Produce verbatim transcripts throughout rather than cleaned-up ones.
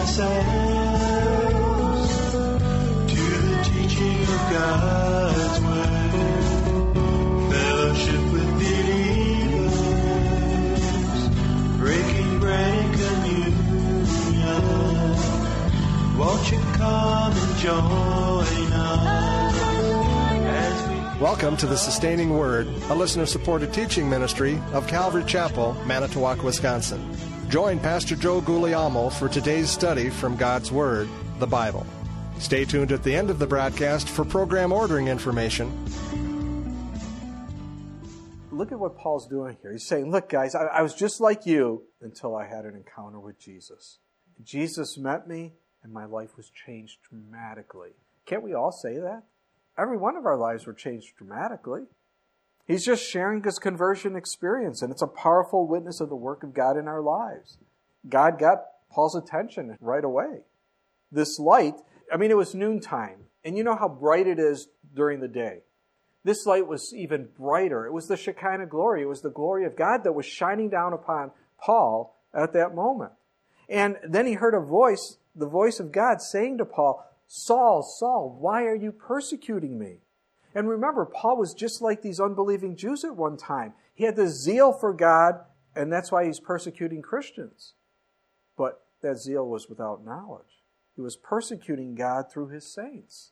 ourselves to the teaching of God's word. Fellowship with believers, breaking bread and communion. Won't you come and join us as we... Welcome to the Sustaining Word, a listener-supported teaching ministry of Calvary Chapel, Manitowoc, Wisconsin. Join Pastor Joe Guglielmo for today's study from God's Word, the Bible. Stay tuned at the end of the broadcast for program ordering information. Look at what Paul's doing here. He's saying, look, guys, I, I was just like you until I had an encounter with Jesus. Jesus met me, and my life was changed dramatically. Can't we all say that? Every one of our lives were changed dramatically. He's just sharing his conversion experience, and it's a powerful witness of the work of God in our lives. God got Paul's attention right away. This light, I mean, it was noontime, and you know how bright it is during the day. This light was even brighter. It was the Shekinah glory. It was the glory of God that was shining down upon Paul at that moment. And then he heard a voice, the voice of God saying to Paul, Saul, Saul, why are you persecuting me? And remember, Paul was just like these unbelieving Jews at one time. He had this zeal for God, and that's why he's persecuting Christians. But that zeal was without knowledge. He was persecuting God through his saints.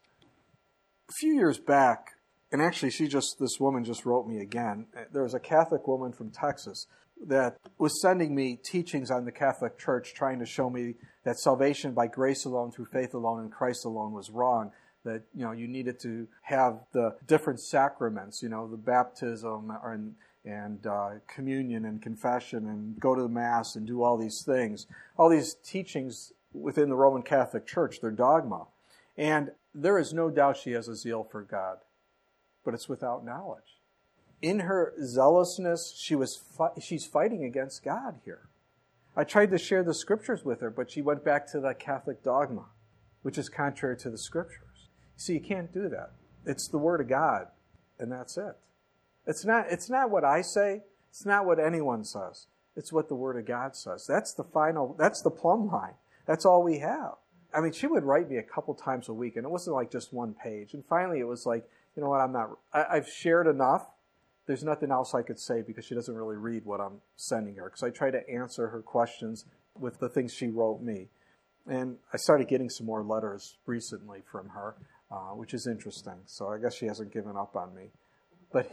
A few years back, and actually she just, this woman just wrote me again, there was a Catholic woman from Texas that was sending me teachings on the Catholic Church, trying to show me that salvation by grace alone, through faith alone, in Christ alone was wrong. That, you know, you needed to have the different sacraments, you know, the baptism and, and uh, communion and confession and go to the Mass and do all these things. All these teachings within the Roman Catholic Church, their dogma. And there is no doubt she has a zeal for God, but it's without knowledge. In her zealousness, she was fi- she's fighting against God here. I tried to share the Scriptures with her, but she went back to the Catholic dogma, which is contrary to the Scriptures. See, you can't do that. It's the Word of God, and that's it. It's not, it's not what I say. It's not what anyone says. It's what the Word of God says. That's the final, that's the plumb line. That's all we have. I mean, she would write me a couple times a week, and it wasn't like just one page. And finally, it was like, you know what, I'm not, I, I've shared enough. There's nothing else I could say because she doesn't really read what I'm sending her. Because I try to answer her questions with the things she wrote me. And I started getting some more letters recently from her, uh, which is interesting. So I guess she hasn't given up on me. But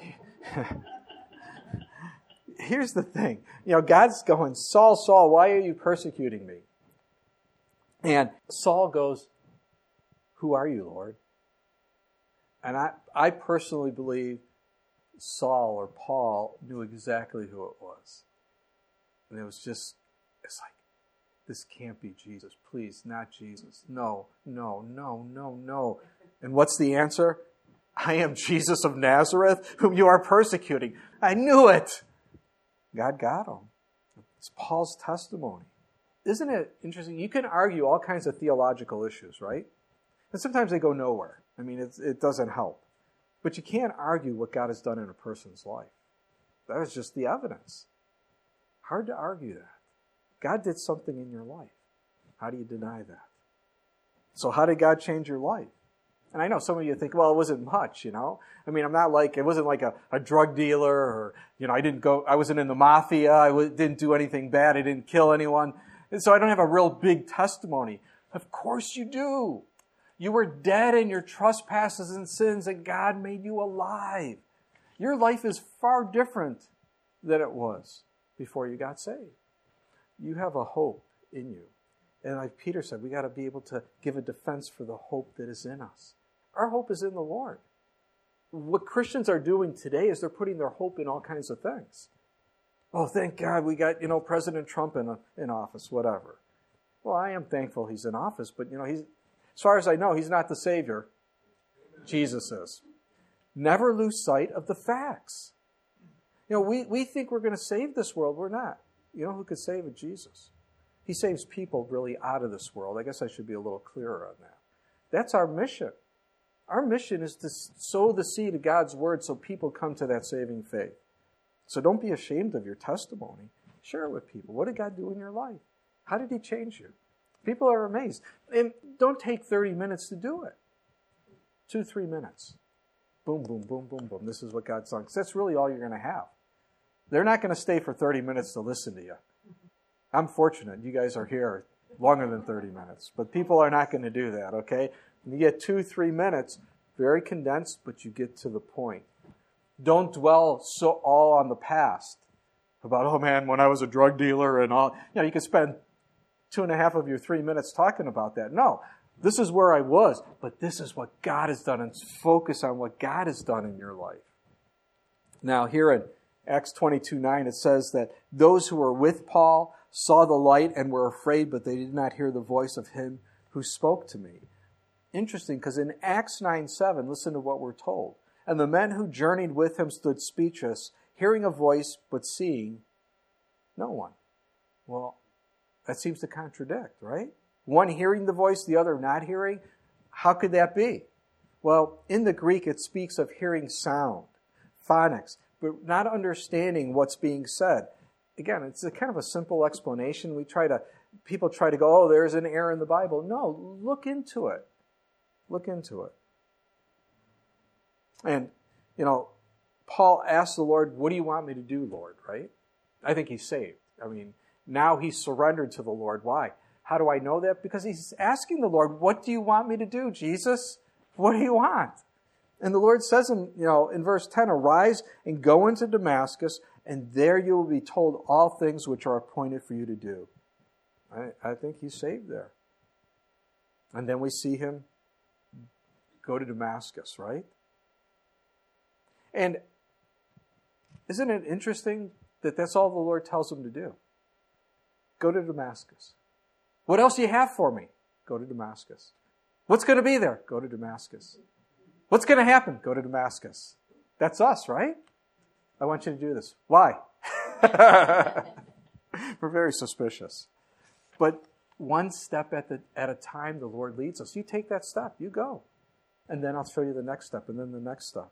here's the thing. You know, God's going, Saul, Saul, why are you persecuting me? And Saul goes, who are you, Lord? And I, I personally believe Saul or Paul knew exactly who it was. And it was just, it's like, this can't be Jesus. Please, not Jesus. No, no, no, no, no. And what's the answer? I am Jesus of Nazareth, whom you are persecuting. I knew it. God got him. It's Paul's testimony. Isn't it interesting? You can argue all kinds of theological issues, right? And sometimes they go nowhere. I mean, it's, it doesn't help. But you can't argue what God has done in a person's life. That is just the evidence. Hard to argue that. God did something in your life. How do you deny that? So how did God change your life? And I know some of you think, well, it wasn't much, you know. I mean, I'm not like, it wasn't like a, a drug dealer or, you know, I didn't go, I wasn't in the mafia. I w- didn't do anything bad. I didn't kill anyone. And so I don't have a real big testimony. Of course you do. You were dead in your trespasses and sins, and God made you alive. Your life is far different than it was before you got saved. You have a hope in you. And like Peter said, we got to be able to give a defense for the hope that is in us. Our hope is in the Lord. What Christians are doing today is they're putting their hope in all kinds of things. Oh, thank God we got, you know, President Trump in, in office, whatever. Well, I am thankful he's in office, but, you know, he's, as far as I know, he's not the Savior. Jesus is. Never lose sight of the facts. You know, we, we think we're going to save this world. We're not. You know who could save it? Jesus. He saves people really out of this world. I guess I should be a little clearer on that. That's our mission. Our mission is to sow the seed of God's Word so people come to that saving faith. So don't be ashamed of your testimony. Share it with people. What did God do in your life? How did He change you? People are amazed. And don't take thirty minutes to do it. Two, three minutes. Boom, boom, boom, boom, boom. This is what God's done. Because that's really all you're going to have. They're not going to stay for thirty minutes to listen to you. I'm fortunate. You guys are here longer than thirty minutes. But people are not going to do that, okay? You get two, three minutes, very condensed, but you get to the point. Don't dwell so all on the past. About, oh man, when I was a drug dealer and all. You know, you could spend two and a half of your three minutes talking about that. No, this is where I was, but this is what God has done, and focus on what God has done in your life. Now, here in Acts twenty-two nine, it says that those who were with Paul saw the light and were afraid, but they did not hear the voice of him who spoke to me. Interesting, because in Acts nine seven, listen to what we're told. And the men who journeyed with him stood speechless, hearing a voice, but seeing no one. Well, that seems to contradict, right? One hearing the voice, the other not hearing. How could that be? Well, in the Greek, it speaks of hearing sound, phonics, but not understanding what's being said. Again, it's a kind of a simple explanation. We try to, people try to go, oh, there's an error in the Bible. No, look into it. Look into it. And, you know, Paul asked the Lord, what do you want me to do, Lord, right? I think he's saved. I mean, now he's surrendered to the Lord. Why? How do I know that? Because he's asking the Lord, what do you want me to do, Jesus? What do you want? And the Lord says in, you know, in verse ten, arise and go into Damascus, and there you will be told all things which are appointed for you to do. I, I think he's saved there. And then we see him go to Damascus, right? And isn't it interesting that that's all the Lord tells him to do? Go to Damascus. What else do you have for me? Go to Damascus. What's going to be there? Go to Damascus. What's going to happen? Go to Damascus. That's us, right? I want you to do this. Why? We're very suspicious. But one step at the at a time, the Lord leads us. You take that step. You go. And then I'll show you the next step, and then the next step.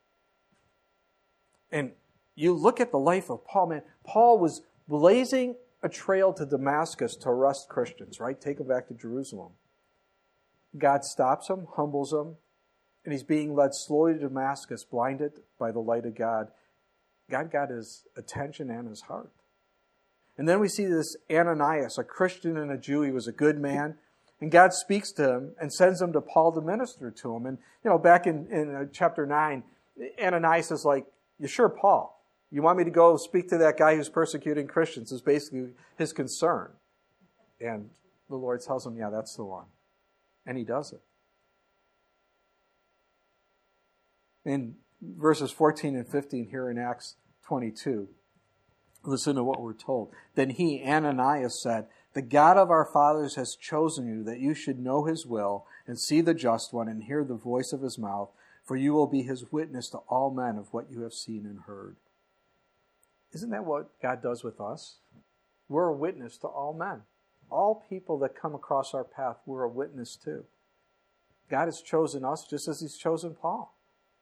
And you look at the life of Paul, man. Paul was blazing a trail to Damascus to arrest Christians, right? Take them back to Jerusalem. God stops him, humbles him, and he's being led slowly to Damascus, blinded by the light of God. God got his attention and his heart. And then we see this Ananias, a Christian and a Jew. He was a good man. And God speaks to him and sends him to Paul to minister to him. And, you know, back in, in chapter nine, Ananias is like, you sure, Paul? You want me to go speak to that guy who's persecuting Christians? Is basically his concern. And the Lord tells him, yeah, that's the one. And he does it. In verses fourteen and fifteen here in Acts twenty-two, listen to what we're told. Then he, Ananias, said, the God of our fathers has chosen you that you should know his will and see the just one and hear the voice of his mouth, for you will be his witness to all men of what you have seen and heard. Isn't that what God does with us? We're a witness to all men. All people that come across our path, we're a witness to. God has chosen us just as he's chosen Paul.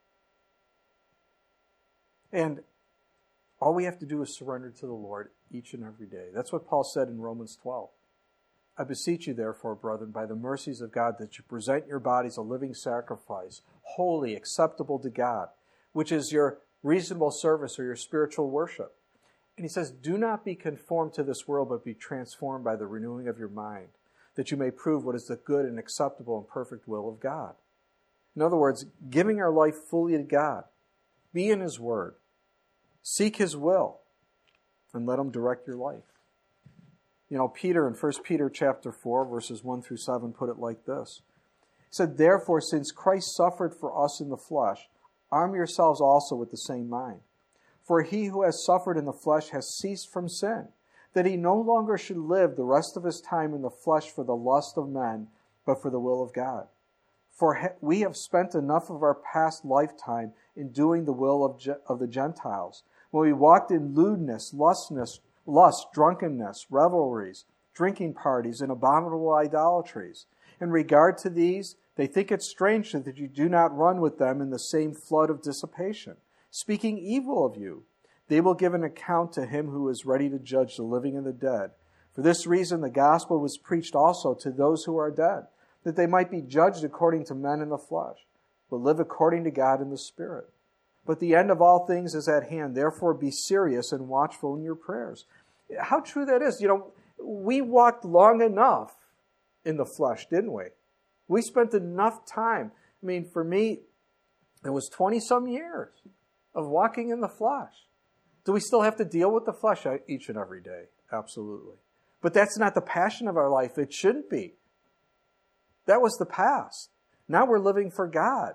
And all we have to do is surrender to the Lord each and every day. That's what Paul said in Romans twelve. I beseech you, therefore, brethren, by the mercies of God, that you present your bodies a living sacrifice, holy, acceptable to God, which is your reasonable service or your spiritual worship. And he says, do not be conformed to this world, but be transformed by the renewing of your mind, that you may prove what is the good and acceptable and perfect will of God. In other words, giving our life fully to God. Be in his word. Seek his will. And let him direct your life. You know, Peter in First Peter chapter four, verses one through seven, put it like this. He said, therefore, since Christ suffered for us in the flesh, arm yourselves also with the same mind. For he who has suffered in the flesh has ceased from sin, that he no longer should live the rest of his time in the flesh for the lust of men, but for the will of God. For we have spent enough of our past lifetime in doing the will of, of the Gentiles, when we walked in lewdness, lustness, lust, drunkenness, revelries, drinking parties, and abominable idolatries. In regard to these, they think it strange that you do not run with them in the same flood of dissipation, speaking evil of you. They will give an account to him who is ready to judge the living and the dead. For this reason the gospel was preached also to those who are dead, that they might be judged according to men in the flesh, but live according to God in the Spirit. But the end of all things is at hand. Therefore be serious and watchful in your prayers. How true that is. You know, we walked long enough in the flesh, didn't we? We spent enough time. I mean, for me, it was twenty-some years of walking in the flesh. Do we still have to deal with the flesh each and every day? Absolutely. But that's not the passion of our life. It shouldn't be. That was the past. Now we're living for God.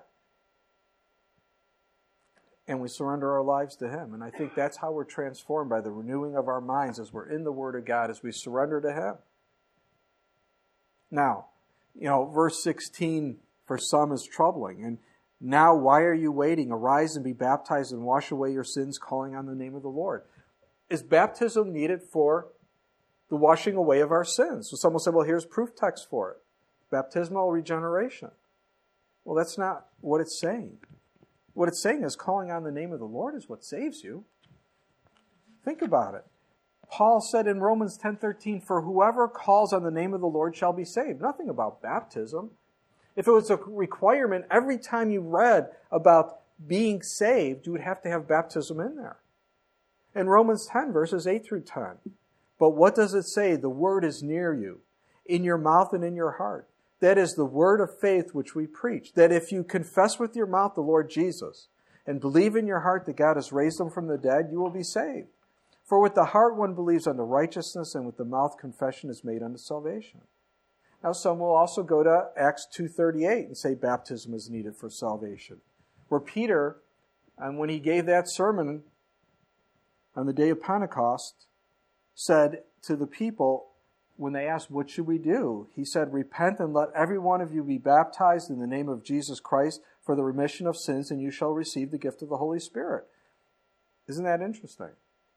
And we surrender our lives to Him. And I think that's how we're transformed, by the renewing of our minds as we're in the Word of God, as we surrender to Him. Now, you know, verse sixteen for some is troubling. And now why are you waiting? Arise and be baptized and wash away your sins, calling on the name of the Lord. Is baptism needed for the washing away of our sins? So some will say, well, here's proof text for it. Baptismal regeneration. Well, that's not what it's saying. What it's saying is calling on the name of the Lord is what saves you. Think about it. Paul said in Romans ten thirteen, for whoever calls on the name of the Lord shall be saved. Nothing about baptism. If it was a requirement, every time you read about being saved, you would have to have baptism in there. In Romans ten, verses eight through ten. But what does it say? The word is near you, in your mouth and in your heart. That is the word of faith which we preach. That if you confess with your mouth the Lord Jesus and believe in your heart that God has raised Him from the dead, you will be saved. For with the heart one believes unto righteousness, and with the mouth confession is made unto salvation. Now some will also go to Acts two thirty-eight and say baptism is needed for salvation. Where Peter, and when he gave that sermon on the day of Pentecost, said to the people, when they asked, what should we do? He said, repent and let every one of you be baptized in the name of Jesus Christ for the remission of sins, and you shall receive the gift of the Holy Spirit. Isn't that interesting?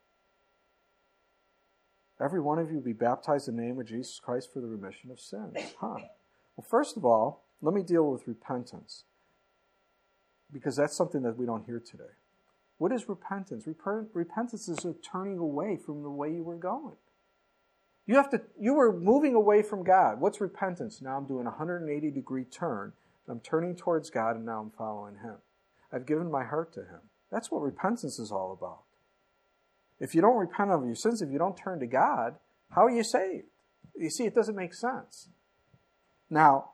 Every one of you be baptized in the name of Jesus Christ for the remission of sins. Huh. Well, first of all, let me deal with repentance, because that's something that we don't hear today. What is repentance? Rep- repentance is a turning away from the way you were going. You have to. You were moving away from God. What's repentance? Now I'm doing a one hundred eighty degree turn. I'm turning towards God, and now I'm following Him. I've given my heart to Him. That's what repentance is all about. If you don't repent of your sins, if you don't turn to God, how are you saved? You see, it doesn't make sense. Now,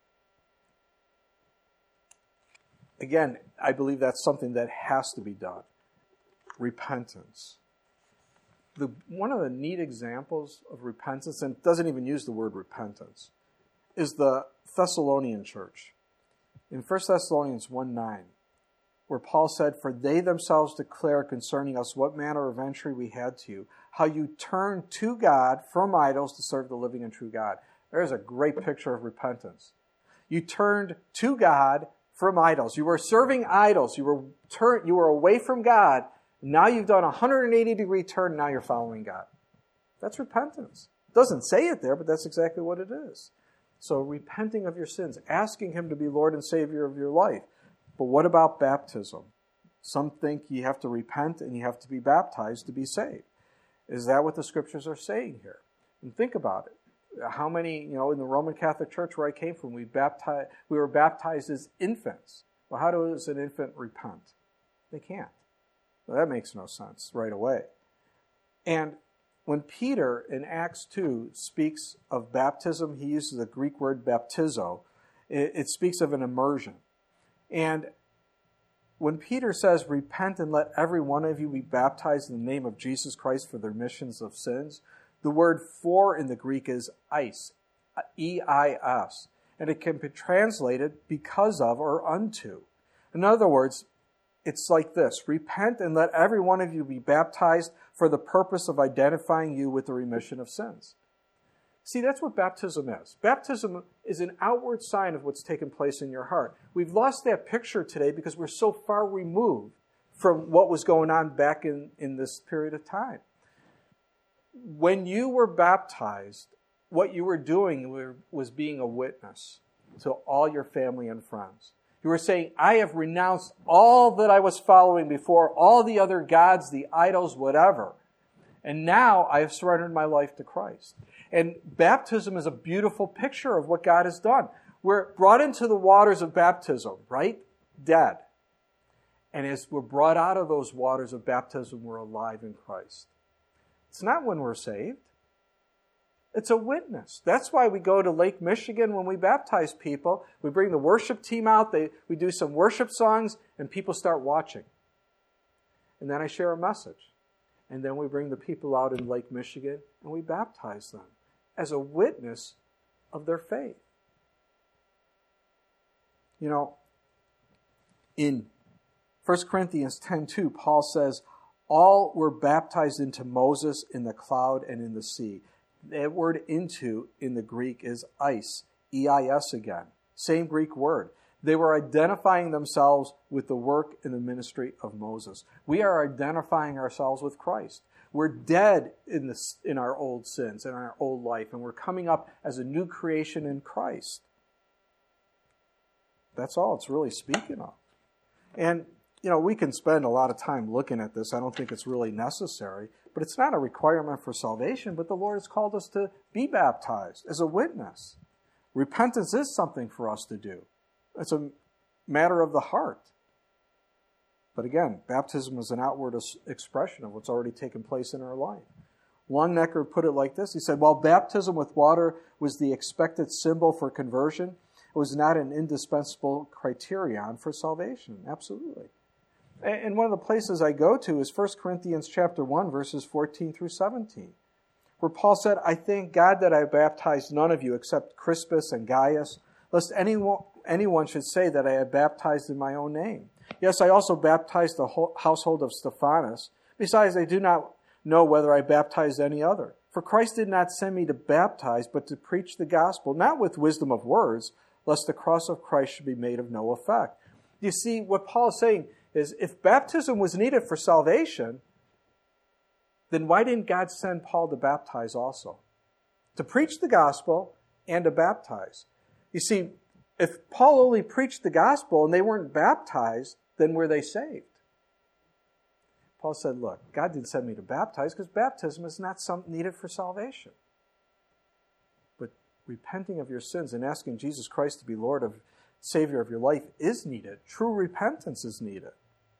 again, I believe that's something that has to be done. Repentance. The, one of the neat examples of repentance, and it doesn't even use the word repentance, is the Thessalonian church. In First Thessalonians one nine, where Paul said, for they themselves declare concerning us what manner of entry we had to you, how you turned to God from idols to serve the living and true God. There's a great picture of repentance. You turned to God from idols. You were serving idols. You were turn, you were away from God. Now you've done a one hundred eighty degree turn, now you're following God. That's repentance. It doesn't say it there, but that's exactly what it is. So repenting of your sins, asking Him to be Lord and Savior of your life. But what about baptism? Some think you have to repent and you have to be baptized to be saved. Is that what the Scriptures are saying here? And think about it. How many, you know, in the Roman Catholic Church where I came from, we baptized, we were baptized as infants. Well, how does an infant repent? They can't. Well, that makes no sense right away. And when Peter in Acts two speaks of baptism, he uses the Greek word baptizo. It, it speaks of an immersion. And when Peter says, repent and let every one of you be baptized in the name of Jesus Christ for the remissions of sins, the word for in the Greek is eis, E I S. And it can be translated because of or unto. In other words, it's like this. Repent and let every one of you be baptized for the purpose of identifying you with the remission of sins. See, that's what baptism is. Baptism is an outward sign of what's taken place in your heart. We've lost that picture today because we're so far removed from what was going on back in, in this period of time. When you were baptized, what you were doing were, was being a witness to all your family and friends. You were saying, I have renounced all that I was following before, all the other gods, the idols, whatever. And now I have surrendered my life to Christ. And baptism is a beautiful picture of what God has done. We're brought into the waters of baptism, right? Dead. And as we're brought out of those waters of baptism, we're alive in Christ. It's not when we're saved. It's a witness. That's why we go to Lake Michigan when we baptize people. We bring the worship team out. They, we do some worship songs, and people start watching. And then I share a message. And then we bring the people out in Lake Michigan, and we baptize them as a witness of their faith. You know, in First Corinthians ten two, Paul says, all were baptized into Moses in the cloud and in the sea. That word into in the Greek is eis, E I S again. Same Greek word. They were identifying themselves with the work and the ministry of Moses. We are identifying ourselves with Christ. We're dead in, this, in our old sins, in our old life, and we're coming up as a new creation in Christ. That's all it's really speaking of. And, you know, we can spend a lot of time looking at this. I don't think it's really necessary. But it's not a requirement for salvation, but the Lord has called us to be baptized as a witness. Repentance is something for us to do. It's a matter of the heart. But again, baptism is an outward expression of what's already taken place in our life. Longnecker put it like this. He said, while baptism with water was the expected symbol for conversion, it was not an indispensable criterion for salvation. Absolutely. And one of the places I go to is First Corinthians chapter one, verses fourteen through seventeen, where Paul said, I thank God that I baptized none of you except Crispus and Gaius, lest anyone, anyone should say that I had baptized in my own name. Yes, I also baptized the whole household of Stephanas. Besides, I do not know whether I baptized any other. For Christ did not send me to baptize, but to preach the gospel, not with wisdom of words, lest the cross of Christ should be made of no effect. You see, what Paul is saying is if baptism was needed for salvation, then why didn't God send Paul to baptize also? To preach the gospel and to baptize. You see, if Paul only preached the gospel and they weren't baptized, then were they saved? Paul said, look, God didn't send me to baptize because baptism is not something needed for salvation. But repenting of your sins and asking Jesus Christ to be Lord of Savior of your life is needed. True repentance is needed.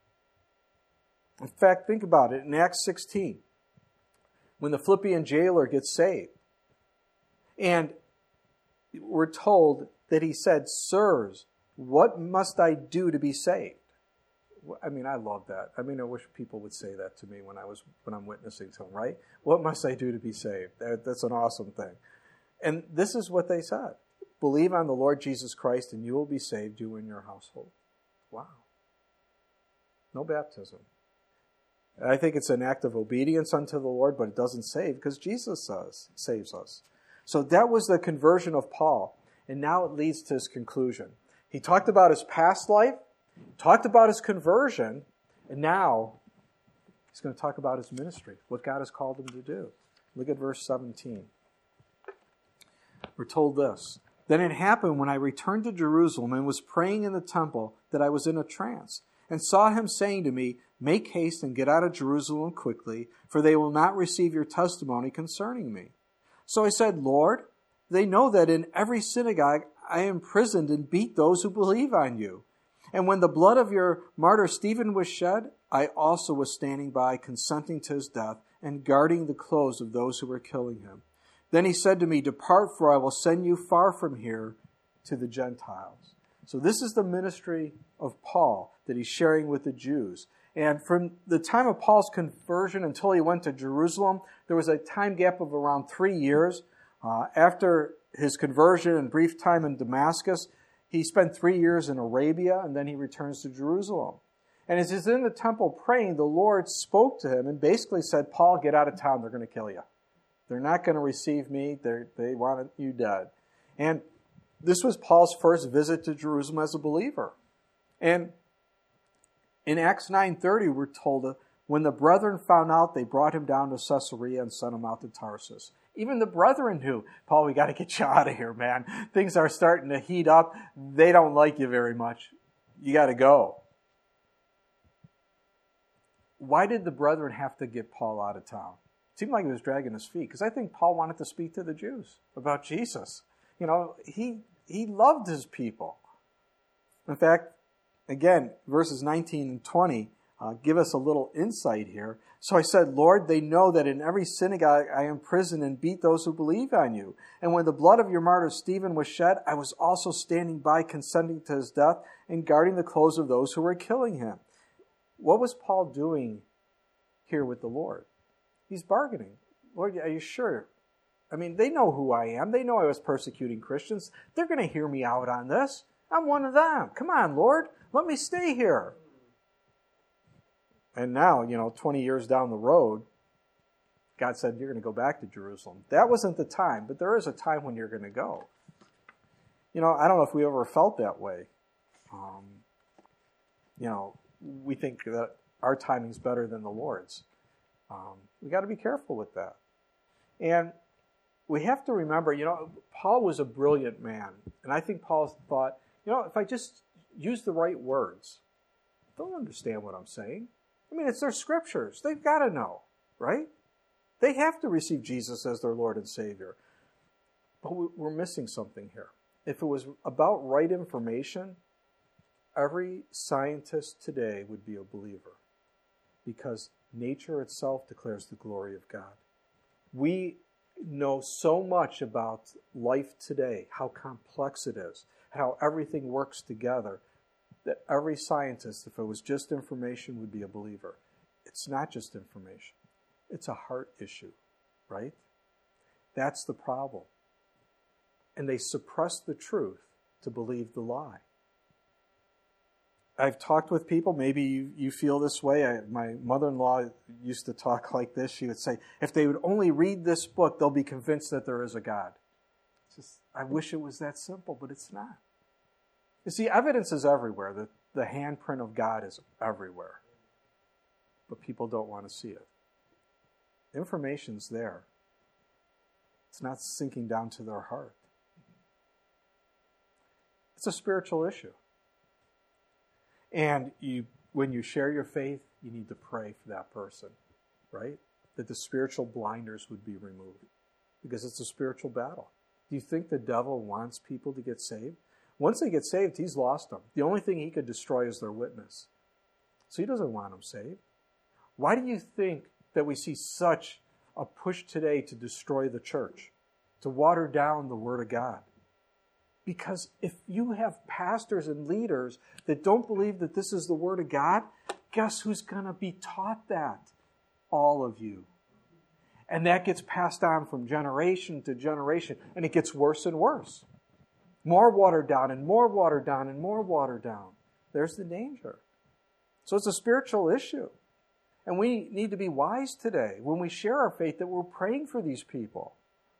In fact, think about it. In Acts sixteen, when the Philippian jailer gets saved, and we're told that he said, sirs, what must I do to be saved? I mean, I love that. I mean, I wish people would say that to me when I was when I'm witnessing to them, right? What must I do to be saved? That, that's an awesome thing. And this is what they said. Believe on the Lord Jesus Christ and you will be saved, you and your household. Wow. No baptism. I think it's an act of obedience unto the Lord, but it doesn't save because Jesus says, saves us. So that was the conversion of Paul. And now it leads to his conclusion. He talked about his past life, talked about his conversion, and now he's going to talk about his ministry, what God has called him to do. Look at verse seventeen. We're told this. Then it happened when I returned to Jerusalem and was praying in the temple that I was in a trance, and saw him saying to me, make haste and get out of Jerusalem quickly, for they will not receive your testimony concerning me. So I said, Lord, they know that in every synagogue I imprisoned and beat those who believe on you. And when the blood of your martyr Stephen was shed, I also was standing by, consenting to his death, and guarding the clothes of those who were killing him. Then he said to me, depart, for I will send you far from here to the Gentiles. So this is the ministry of Paul that he's sharing with the Jews. And from the time of Paul's conversion until he went to Jerusalem, there was a time gap of around three years. Uh, after his conversion and brief time in Damascus, he spent three years in Arabia, and then he returns to Jerusalem. And as he's in the temple praying, the Lord spoke to him and basically said, Paul, get out of town. They're going to kill you. They're not going to receive me. They're, they want you dead. And this was Paul's first visit to Jerusalem as a believer. And in Acts nine thirty, we're told, when the brethren found out, they brought him down to Caesarea and sent him out to Tarsus. Even the brethren knew, Paul, we got to get you out of here, man. Things are starting to heat up. They don't like you very much. You got to go. Why did the brethren have to get Paul out of town? It seemed like he was dragging his feet, because I think Paul wanted to speak to the Jews about Jesus. You know, he he loved his people. In fact, again, verses nineteen and twenty uh, give us a little insight here. So I said, Lord, they know that in every synagogue I imprison and beat those who believe on you. And when the blood of your martyr Stephen was shed, I was also standing by, consenting to his death and guarding the clothes of those who were killing him. What was Paul doing here with the Lord? He's bargaining. Lord, are you sure? I mean, they know who I am. They know I was persecuting Christians. They're going to hear me out on this. I'm one of them. Come on, Lord, let me stay here. And now, you know, twenty years down the road, God said, you're going to go back to Jerusalem. That wasn't the time, but there is a time when you're going to go. You know, I don't know if we ever felt that way. Um, you know, we think that our timing's better than the Lord's. Um, we got to be careful with that. And we have to remember, you know, Paul was a brilliant man. And I think Paul thought, you know, if I just use the right words, they'll understand what I'm saying. I mean, it's their scriptures. They've got to know, right? They have to receive Jesus as their Lord and Savior. But we're missing something here. If it was about right information, every scientist today would be a believer, because nature itself declares the glory of God. We know so much about life today, how complex it is, how everything works together, that every scientist, if it was just information, would be a believer. It's not just information. It's a heart issue, right? That's the problem. And they suppress the truth to believe the lie. I've talked with people, maybe you, you feel this way. I, my mother-in-law used to talk like this. She would say, if they would only read this book, they'll be convinced that there is a God. It's just, I wish it was that simple, but it's not. You see, evidence is everywhere. The, the handprint of God is everywhere. But people don't want to see it. Information's there. It's not sinking down to their heart. It's a spiritual issue. And you, when you share your faith, you need to pray for that person, right? That the spiritual blinders would be removed. Because it's a spiritual battle. Do you think the devil wants people to get saved? Once they get saved, he's lost them. The only thing he could destroy is their witness. So he doesn't want them saved. Why do you think that we see such a push today to destroy the church, to water down the Word of God? Because if you have pastors and leaders that don't believe that this is the Word of God, guess who's going to be taught that? All of you. And that gets passed on from generation to generation, and it gets worse and worse. More watered down and more watered down and more watered down. There's the danger. So it's a spiritual issue. And we need to be wise today when we share our faith that we're praying for these people.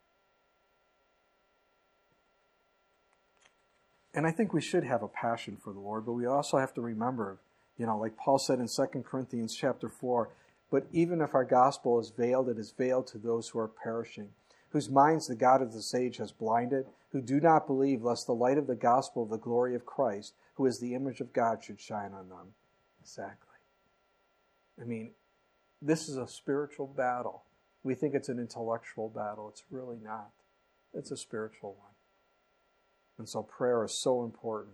And I think we should have a passion for the Lord, but we also have to remember, you know, like Paul said in Second Corinthians chapter four, but even if our gospel is veiled, it is veiled to those who are perishing, whose minds the God of this age has blinded, who do not believe, lest the light of the gospel of the glory of Christ, who is the image of God, should shine on them. Exactly. I mean, this is a spiritual battle. We think it's an intellectual battle. It's really not. It's a spiritual one. And so prayer is so important.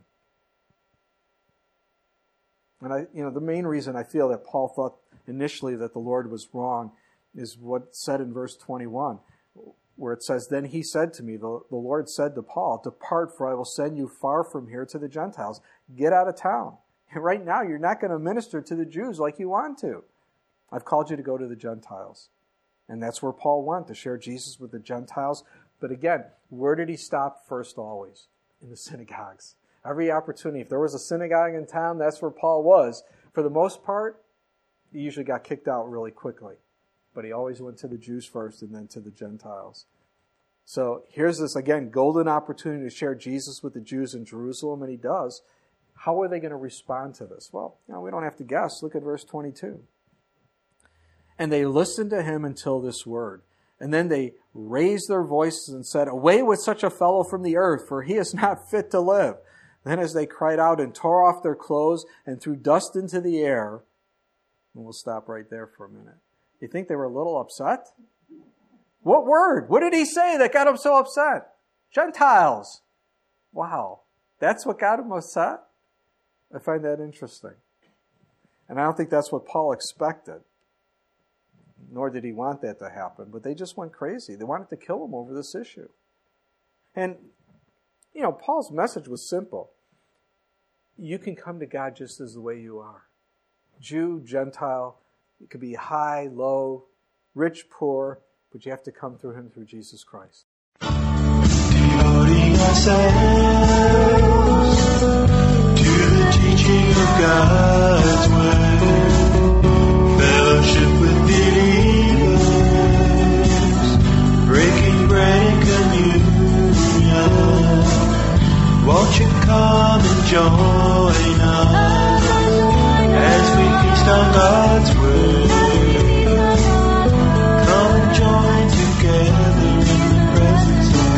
And I, you know, the main reason I feel that Paul thought initially that the Lord was wrong is what's said in verse twenty-one, where it says, then he said to me, the, the Lord said to Paul, depart, for I will send you far from here to the Gentiles. Get out of town. And right now, you're not going to minister to the Jews like you want to. I've called you to go to the Gentiles. And that's where Paul went, to share Jesus with the Gentiles. But again, where did he stop first always? In the synagogues. Every opportunity. If there was a synagogue in town, that's where Paul was. For the most part, he usually got kicked out really quickly. But he always went to the Jews first and then to the Gentiles. So here's this, again, golden opportunity to share Jesus with the Jews in Jerusalem, and he does. How are they going to respond to this? Well, you know, we don't have to guess. Look at verse twenty-two. And they listened to him until this word. And then they raised their voices and said, away with such a fellow from the earth, for he is not fit to live. Then as they cried out and tore off their clothes and threw dust into the air, and we'll stop right there for a minute. You think they were a little upset? What word? What did he say that got them so upset? Gentiles. Wow. That's what got them upset? I find that interesting. And I don't think that's what Paul expected. Nor did he want that to happen. But they just went crazy. They wanted to kill him over this issue. And, you know, Paul's message was simple. You can come to God just as the way you are. Jew, Gentile, it could be high, low, rich, poor, but you have to come through him through Jesus Christ. Devoting ourselves to the teaching of God's word, fellowship with believers, breaking bread and communion. Won't you come and join us as we feast on God's word? Come and join together in the presence of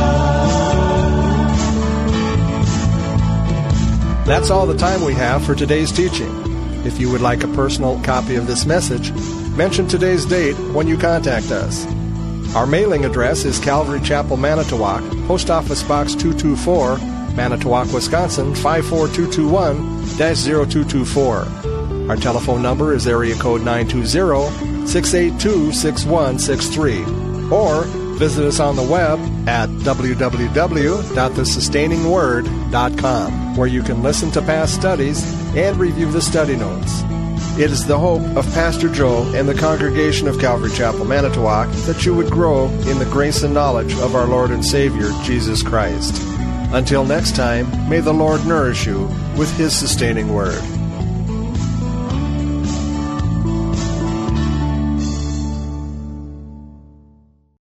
God. That's all the time we have for today's teaching. If you would like a personal copy of this message, mention today's date when you contact us. Our mailing address is Calvary Chapel, Manitowoc, Post Office Box two two four, Manitowoc, Wisconsin five four two two one dash zero two two four. Our telephone number is area code nine two zero, six eight two, six one six three. Or visit us on the web at w w w dot the sustaining word dot com, where you can listen to past studies and review the study notes. It is the hope of Pastor Joe and the congregation of Calvary Chapel, Manitowoc, that you would grow in the grace and knowledge of our Lord and Savior, Jesus Christ. Until next time, may the Lord nourish you with His sustaining word.